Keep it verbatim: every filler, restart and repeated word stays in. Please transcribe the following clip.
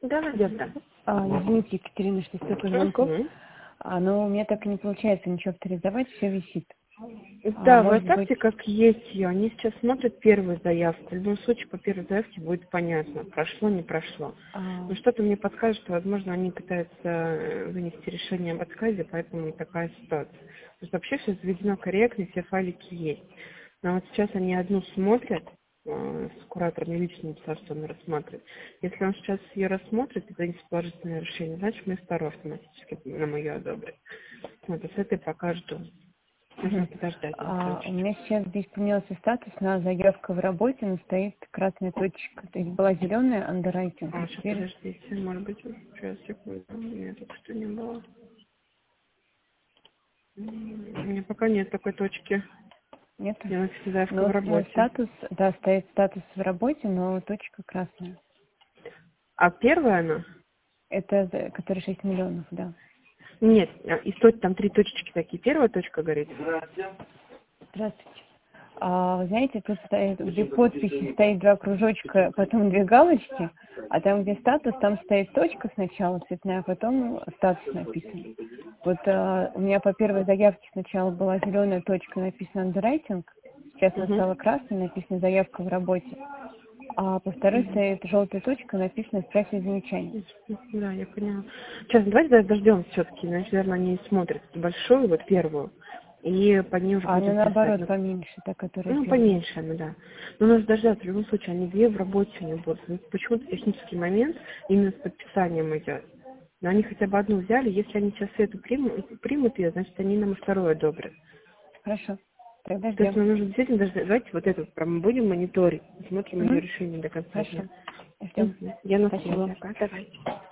Да, Надежда. А, извините, Екатерина, что столько звонков. Мгм. А, но у меня так и не получается ничего авторизовать, все висит. А, Да, вы может быть, оставьте как есть ее. Они сейчас смотрят первую заявку. В любом случае, по первой заявке будет понятно, прошло, не прошло. а, Но что-то мне подскажет, что, возможно, они пытаются э, вынести решение об отказе, поэтому такая ситуация. Потому что вообще все заведено корректно, все файлики есть. Но вот сейчас они одну смотрят, э, с куратором я лично написала, что он рассматривает. Если он сейчас ее рассмотрит и вынесет положительное решение, значит, мы второе автоматически на мое одобрим. Вот, а с этой пока жду. Нужно мгм. подождать А, у немножечко. меня сейчас здесь поменялся статус на заявка в работе, но стоит красная точка. То есть была зеленая underwriting, А, а сейчас теперь подождите, может быть, сейчас, секунду. У меня только что не было. М, У меня пока нет такой точки. нет. Я написала заявка в Но мой работе. статус, да, стоит статус в работе, но точка красная. А первая она? Это, за- который шесть миллионов, да. Нет, а, и стоит там три точечки такие. Первая точка горит. Здравствуйте. А, вы знаете, тут стоит, где подписи стоит два кружочка, потом две галочки, а там, где статус, там стоит точка сначала цветная, а потом статус написан. Вот а, у меня по первой заявке сначала была зеленая точка, написана underwriting, сейчас она Угу. стала красной, написана заявка в работе, а по второй стоит желтая точка, написана «Исправьте замечание». Да, я поняла. Сейчас, давайте дождемся все-таки. Значит, наверное, они смотрят большую, вот первую, и по ней уже А она будем писать. наоборот Ну, поменьше, та, которая ну, первая. поменьше она, да. Но нужно дождаться, в любом случае, они две в работе у них будут. Ну, почему-то технический момент именно с подписанием идет. Но они хотя бы одну взяли, если они сейчас эту примут, примут ее, значит, они нам и вторую одобрят. Хорошо, тогда То есть ждем. нам нужно действительно дождаться. Давайте вот эту прям будем мониторить, смотрим ее Угу. решение до конца дня. Хорошо, ждем. Мгм. Я на связи. Спасибо. Ага, давайте.